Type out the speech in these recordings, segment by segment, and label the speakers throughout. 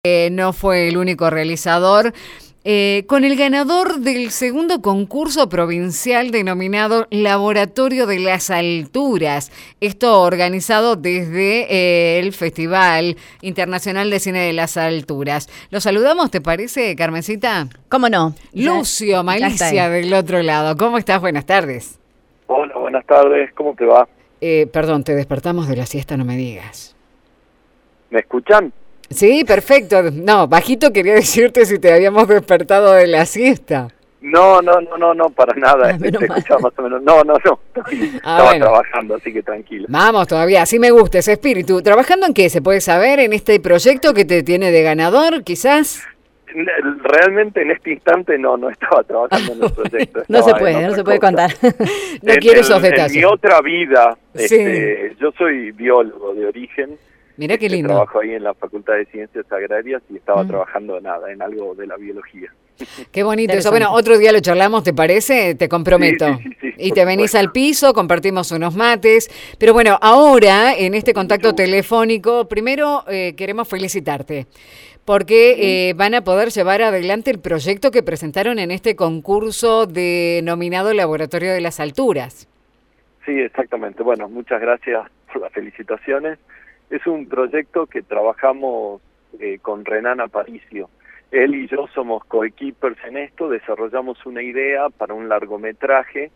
Speaker 1: No fue el único realizador. Con el ganador del segundo concurso provincial denominado Laboratorio de las Alturas, esto organizado desde el Festival Internacional de Cine de las Alturas. ¿Lo saludamos, te parece, Carmencita?
Speaker 2: ¿Cómo no?
Speaker 1: Lucio, Malicia del otro lado. ¿Cómo estás? Buenas tardes.
Speaker 3: Hola, buenas tardes. ¿Cómo te va?
Speaker 1: Perdón, te despertamos de la siesta, no me digas.
Speaker 3: ¿Me escuchan?
Speaker 1: Sí, perfecto. No, bajito quería decirte si te habíamos despertado de la siesta.
Speaker 3: No, para nada. Te escuchaba más o menos. No. Estaba trabajando, así que tranquilo.
Speaker 1: Vamos todavía, así me gusta ese espíritu. ¿Trabajando en qué? ¿Se puede saber en este proyecto que te tiene de ganador, quizás?
Speaker 3: Realmente en este instante no estaba trabajando en el proyecto.
Speaker 2: No se puede contar.
Speaker 1: No quiero esos detalles.
Speaker 3: En mi otra vida,
Speaker 1: Sí.
Speaker 3: Yo soy biólogo de origen.
Speaker 1: Mirá qué lindo.
Speaker 3: Trabajo ahí en la Facultad de Ciencias Agrarias y estaba trabajando en algo de la biología.
Speaker 1: Qué bonito eso. Bueno, otro día lo charlamos, ¿te parece? Te comprometo.
Speaker 3: Sí,
Speaker 1: y te venís al piso, compartimos unos mates. Pero bueno, ahora, en este contacto telefónico, primero queremos felicitarte. Porque van a poder llevar adelante el proyecto que presentaron en este concurso denominado Laboratorio de las Alturas.
Speaker 3: Sí, exactamente. Bueno, muchas gracias por las felicitaciones. Es un proyecto que trabajamos con Renan Aparicio. Él y yo somos coequippers en esto, desarrollamos una idea para un largometraje.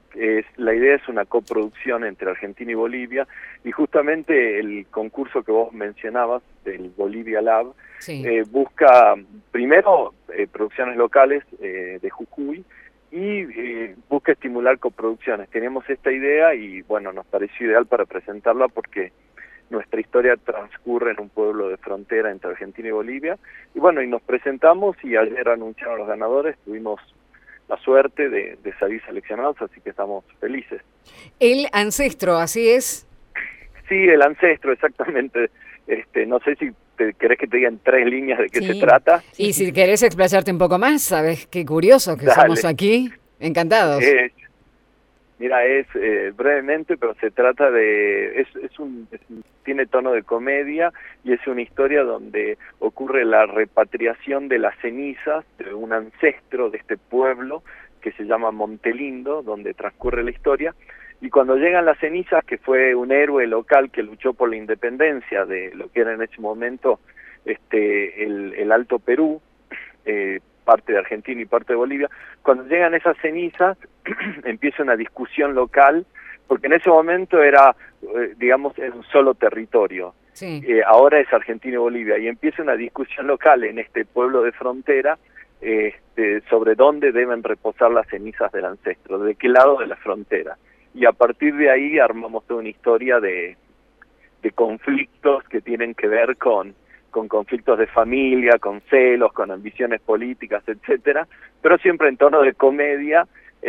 Speaker 3: La idea es una coproducción entre Argentina y Bolivia, y justamente el concurso que vos mencionabas, del Bolivia Lab,
Speaker 1: Sí.
Speaker 3: Busca primero producciones locales de Jujuy, y busca estimular coproducciones. Teníamos esta idea y bueno, nos pareció ideal para presentarla porque nuestra historia transcurre en un pueblo de frontera entre Argentina y Bolivia. Y bueno, y nos presentamos y ayer anunciaron los ganadores, tuvimos la suerte de salir seleccionados, así que estamos felices.
Speaker 1: El ancestro, ¿así es?
Speaker 3: Sí, el ancestro, exactamente. No sé si querés que te diga en 3 líneas de qué se trata.
Speaker 1: Y si querés explayarte un poco más, ¿sabes? Qué curioso que somos aquí. Encantados.
Speaker 3: Mira, brevemente, pero se trata de... tiene tono de comedia y es una historia donde ocurre la repatriación de las cenizas de un ancestro de este pueblo que se llama Montelindo, donde transcurre la historia. Y cuando llegan las cenizas, que fue un héroe local que luchó por la independencia de lo que era en ese momento el Alto Perú, parte de Argentina y parte de Bolivia, cuando llegan esas cenizas empieza una discusión local, porque en ese momento era, digamos, en un solo territorio.
Speaker 1: Sí.
Speaker 3: Ahora es Argentina y Bolivia, y empieza una discusión local en este pueblo de frontera sobre dónde deben reposar las cenizas del ancestro, de qué lado de la frontera. Y a partir de ahí armamos toda una historia de conflictos que tienen que ver con conflictos de familia, con celos, con ambiciones políticas, etcétera, pero siempre en tono de comedia,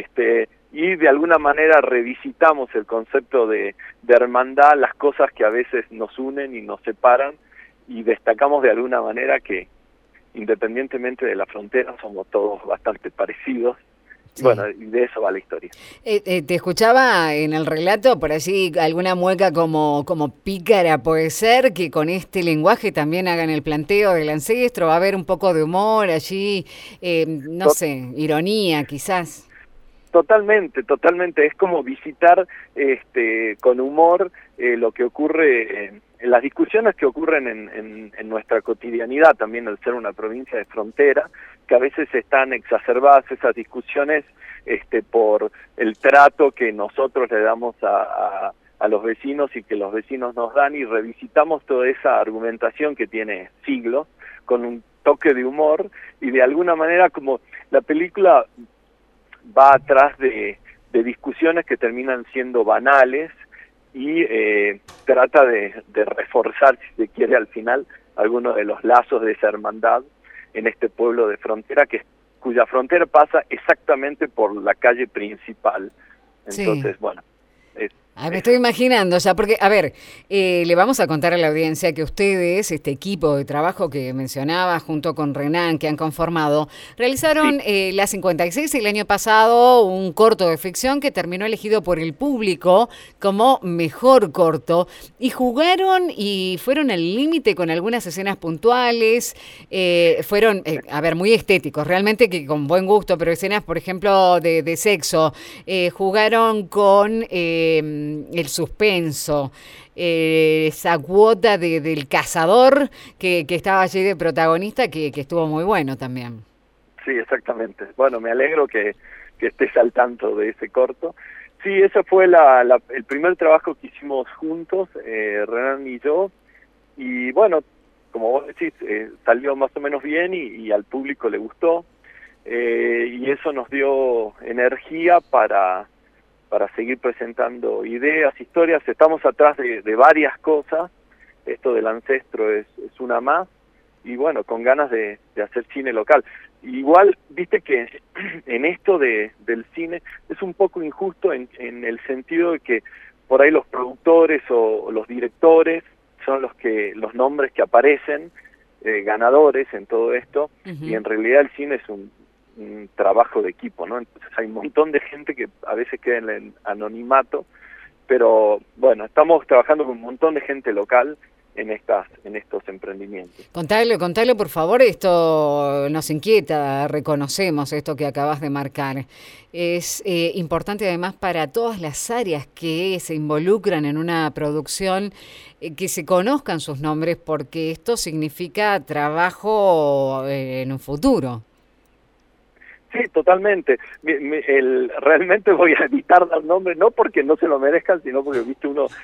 Speaker 3: y de alguna manera revisitamos el concepto de hermandad, las cosas que a veces nos unen y nos separan, y destacamos de alguna manera que independientemente de la frontera somos todos bastante parecidos. Sí. Bueno, y de eso va la historia.
Speaker 1: Te escuchaba en el relato, por allí alguna mueca como pícara puede ser, que con este lenguaje también hagan el planteo del ancestro, va a haber un poco de humor allí, no sé, ironía quizás.
Speaker 3: Totalmente, es como visitar con humor lo que ocurre en las discusiones que ocurren en nuestra cotidianidad, también al ser una provincia de frontera, que a veces están exacerbadas esas discusiones por el trato que nosotros le damos a los vecinos y que los vecinos nos dan, y revisitamos toda esa argumentación que tiene siglos con un toque de humor, y de alguna manera como la película va atrás de discusiones que terminan siendo banales y trata de reforzar, si se quiere, al final algunos de los lazos de esa hermandad en este pueblo de frontera cuya frontera pasa exactamente por la calle principal. Entonces, sí. Bueno,
Speaker 1: Ah, me estoy imaginando ya, porque, a ver, le vamos a contar a la audiencia que ustedes, este equipo de trabajo que mencionaba, junto con Renan, que han conformado, realizaron la 56 el año pasado, un corto de ficción que terminó elegido por el público como mejor corto, y jugaron y fueron al límite con algunas escenas puntuales, fueron, a ver, muy estéticos, realmente que con buen gusto, pero escenas, por ejemplo, de sexo, jugaron con el suspenso, esa cuota del cazador que estaba allí de protagonista, que estuvo muy bueno también.
Speaker 3: Sí, exactamente. Bueno, me alegro que estés al tanto de ese corto. Sí, ese fue el primer trabajo que hicimos juntos, Renan y yo, y bueno, como vos decís, salió más o menos bien y al público le gustó, y eso nos dio energía para seguir presentando ideas, historias. Estamos atrás de varias cosas, esto del Ancestro es una más, y bueno, con ganas de hacer cine local. Igual, viste que en esto del cine es un poco injusto en el sentido de que por ahí los productores o los directores son los nombres que aparecen, ganadores en todo esto, y en realidad el cine es un trabajo de equipo, ¿no? Entonces hay un montón de gente que a veces queda en el anonimato, pero bueno, estamos trabajando con un montón de gente local en estos emprendimientos.
Speaker 1: Contalo, por favor, esto nos inquieta, reconocemos esto que acabas de marcar. Es importante además para todas las áreas que se involucran en una producción, que se conozcan sus nombres, porque esto significa trabajo en un futuro.
Speaker 3: Sí, totalmente. Realmente voy a evitar dar nombres, no porque no se lo merezcan, sino porque, viste,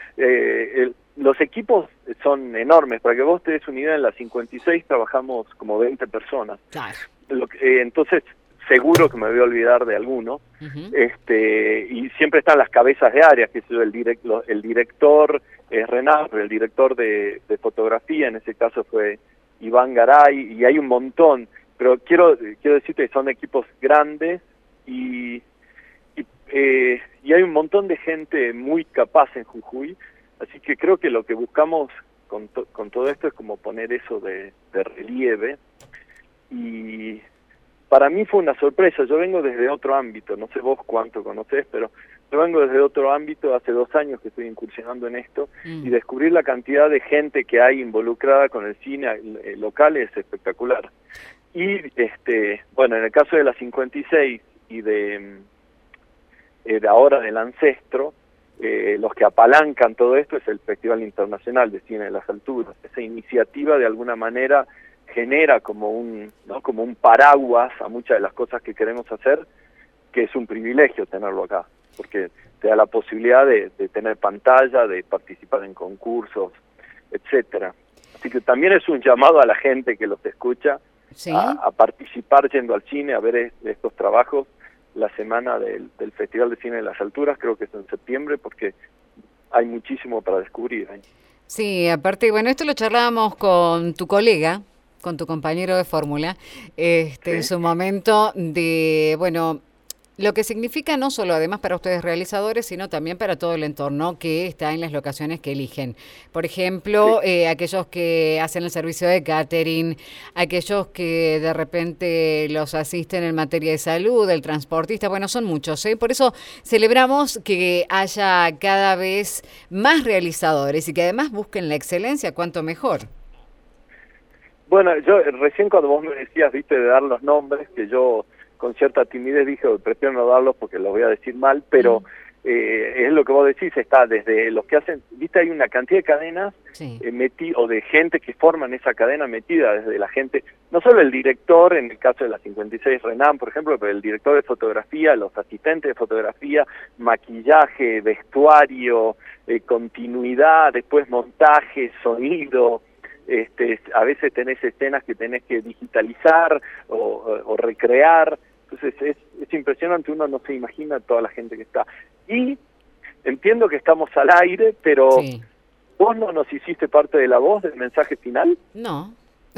Speaker 3: los equipos son enormes. Para que vos te des una idea, en la 56 trabajamos como 20 personas.
Speaker 1: Claro.
Speaker 3: Entonces, seguro que me voy a olvidar de alguno. Y siempre están las cabezas de área, que es el director es Renan, pero el director de fotografía, en ese caso fue Iván Garay, y hay un montón. Pero quiero decirte que son equipos grandes y hay un montón de gente muy capaz en Jujuy, así que creo que lo que buscamos con todo esto es como poner eso de relieve, y para mí fue una sorpresa. Yo vengo desde otro ámbito, no sé vos cuánto conocés, pero yo vengo desde otro ámbito, hace 2 años que estoy incursionando en esto, y descubrir la cantidad de gente que hay involucrada con el cine local es espectacular. Y bueno, en el caso de la 56 y de ahora del Ancestro, los que apalancan todo esto es el Festival Internacional de Cine de las Alturas. Esa iniciativa de alguna manera genera como un paraguas a muchas de las cosas que queremos hacer, que es un privilegio tenerlo acá, porque te da la posibilidad de tener pantalla, de participar en concursos, etcétera. Así que también es un llamado a la gente que los escucha, ¿sí?, a participar yendo al cine, a ver estos trabajos. La semana del Festival de Cine de las Alturas, creo que es en septiembre, porque hay muchísimo para descubrir ahí.
Speaker 1: Sí, aparte, bueno, esto lo charlábamos con tu colega, con tu compañero de fórmula, ¿sí?, en su momento, de, bueno, lo que significa no solo además para ustedes realizadores, sino también para todo el entorno que está en las locaciones que eligen. Por ejemplo, sí, aquellos que hacen el servicio de catering, aquellos que de repente los asisten en materia de salud, el transportista, bueno, son muchos, ¿eh? Por eso celebramos que haya cada vez más realizadores y que además busquen la excelencia, cuanto mejor.
Speaker 3: Bueno, yo recién cuando vos me decías, viste, de dar los nombres, que yo con cierta timidez dije, prefiero no darlos porque los voy a decir mal, pero es lo que vos decís, está desde los que hacen, viste, hay una cantidad de cadenas, sí, o de gente que forman esa cadena metida, desde la gente, no solo el director, en el caso de la 56 Renan, por ejemplo, pero el director de fotografía, los asistentes de fotografía, maquillaje, vestuario, continuidad, después montaje, sonido. A veces tenés escenas que tenés que digitalizar o recrear. Entonces es impresionante, uno no se imagina toda la gente que está. Y entiendo que estamos al aire, pero sí, ¿vos no nos hiciste parte de la voz del mensaje final?
Speaker 1: No.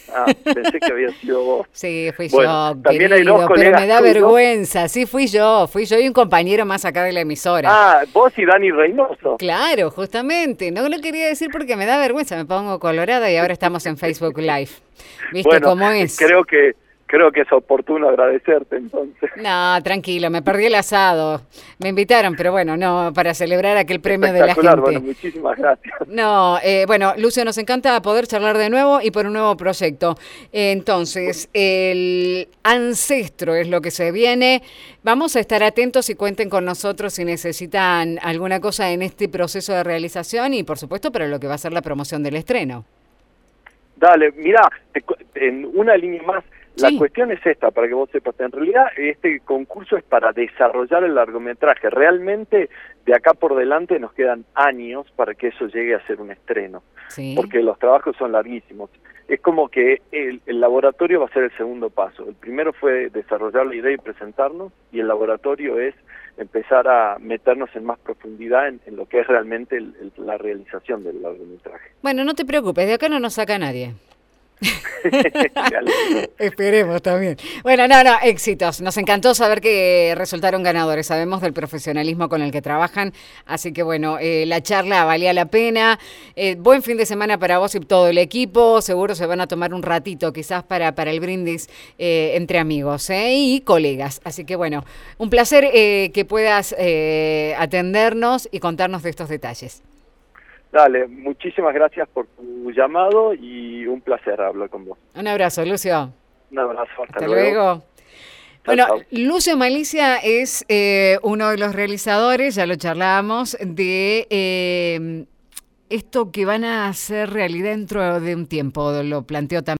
Speaker 3: Pensé que había sido vos.
Speaker 1: Sí, fui
Speaker 3: Bueno,
Speaker 1: yo,
Speaker 3: también
Speaker 1: querido,
Speaker 3: hay dos
Speaker 1: pero
Speaker 3: colegas
Speaker 1: me da
Speaker 3: tuyos.
Speaker 1: vergüenza. Sí, fui yo y un compañero más acá de la emisora.
Speaker 3: Vos y Dani Reynoso.
Speaker 1: Claro, justamente. No lo quería decir porque me da vergüenza, me pongo colorada y ahora estamos en Facebook Live. ¿Viste
Speaker 3: Bueno,
Speaker 1: cómo es?
Speaker 3: creo que es oportuno agradecerte entonces.
Speaker 1: No, tranquilo, me perdí el asado. Me invitaron, pero bueno, no, para celebrar aquel premio de la gente.
Speaker 3: Espectacular, bueno, muchísimas gracias.
Speaker 1: No, bueno, Lucio, nos encanta poder charlar de nuevo y por un nuevo proyecto. Entonces, el Ancestro es lo que se viene. Vamos a estar atentos y cuenten con nosotros si necesitan alguna cosa en este proceso de realización y, por supuesto, para lo que va a ser la promoción del estreno.
Speaker 3: Dale, mirá, en una línea más, la
Speaker 1: Sí.
Speaker 3: cuestión es esta, para que vos sepas, en realidad este concurso es para desarrollar el largometraje, realmente de acá por delante nos quedan años para que eso llegue a ser un estreno,
Speaker 1: Sí.
Speaker 3: porque los trabajos son larguísimos. Es como que el laboratorio va a ser el segundo paso, el primero fue desarrollar la idea y presentarnos, y el laboratorio es empezar a meternos en más profundidad en lo que es realmente la realización del largometraje.
Speaker 1: Bueno, no te preocupes, de acá no nos saca nadie.
Speaker 3: Dale.
Speaker 1: Esperemos también. Bueno, no, éxitos. Nos encantó saber que resultaron ganadores. Sabemos del profesionalismo con el que trabajan. Así que bueno, la charla valía la pena. Buen fin de semana para vos y todo el equipo. Seguro se van a tomar un ratito quizás para el brindis entre amigos y colegas. Así que bueno, un placer que puedas atendernos y contarnos de estos detalles.
Speaker 3: Dale, muchísimas gracias por tu llamado y un placer hablar con vos.
Speaker 1: Un abrazo, Lucio.
Speaker 3: Un abrazo, hasta
Speaker 1: luego.
Speaker 3: Chau,
Speaker 1: Bueno,
Speaker 3: chau.
Speaker 1: Lucio Malicia es uno de los realizadores, ya lo charlábamos, de esto que van a hacer realidad dentro de un tiempo, lo planteó también.